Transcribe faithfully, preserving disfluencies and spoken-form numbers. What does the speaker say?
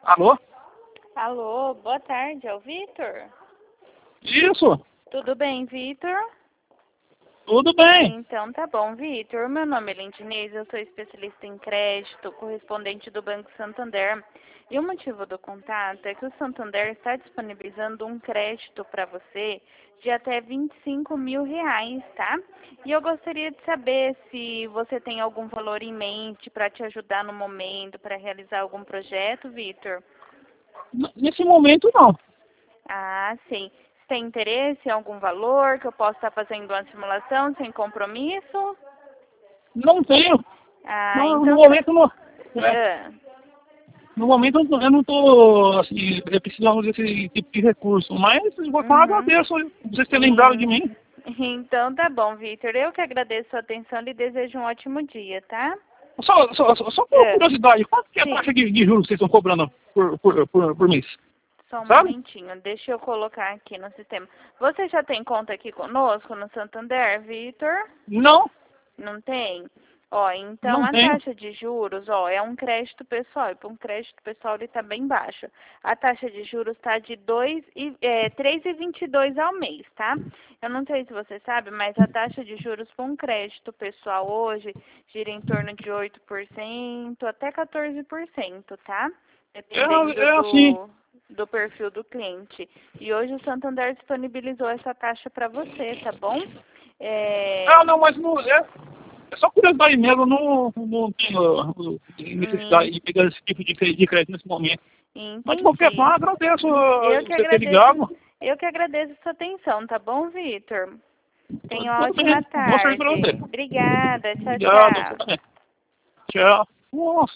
Alô? Alô, boa tarde, é o Vitor? Isso, Tudo bem, Vitor? tudo bem. Então tá bom, Vitor. Meu nome é Lindinês, eu sou especialista em crédito, correspondente do Banco Santander. E o motivo do contato é que o Santander está disponibilizando um crédito para você de até vinte e cinco mil reais, tá? E eu gostaria de saber se você tem algum valor em mente para te ajudar no momento, para realizar algum projeto, Vitor. N- Nesse momento, não. Ah, sim. Você tem interesse em algum valor que eu possa estar fazendo uma simulação sem compromisso? Não tenho. Ah, No, no então tá. momento, não. É, Ah, no momento, eu não eu não tô, assim, precisando desse tipo de recurso. Mas, eu só uhum. agradeço vocês terem lembrado de Hum, mim. então tá bom, Vitor. Eu que agradeço a sua atenção e lhe desejo um ótimo dia, tá? Só, só, só, só por Ah, curiosidade, quanto que é a sim. taxa de, de juros que vocês estão cobrando por, por, por, por mês? Só um Sabe? momentinho. Deixa eu colocar aqui no sistema. Você já tem conta aqui conosco no Santander, Vitor? Não, Não tem? Ó, então não a tenho. taxa de juros, ó, é um crédito pessoal. E para um crédito pessoal ele está bem baixo. A taxa de juros está de dois e, é, três vírgula vinte e dois ao mês, tá? Eu não sei se você sabe, mas a taxa de juros para um crédito pessoal hoje gira em torno de oito por cento até quatorze por cento, tá? É, Dependendo é assim. do, do perfil do cliente. E hoje o Santander disponibilizou essa taxa para você, tá bom? É, Ah, não, mas não, é, é só curiosidade mesmo. Eu não, não tenho uh, necessidade hum, de pegar esse tipo de cre- de crédito nesse momento. Mas de qualquer entendi. forma, agradeço uh, Eu que você ter agradeço, ligado. eu que agradeço a sua atenção, tá bom, Vitor? Tenha uma Tudo ótima bem. Bom serviço pra tarde. você. Obrigada. Tchau, Obrigado. Você tchau. também. Tchau. Nossa.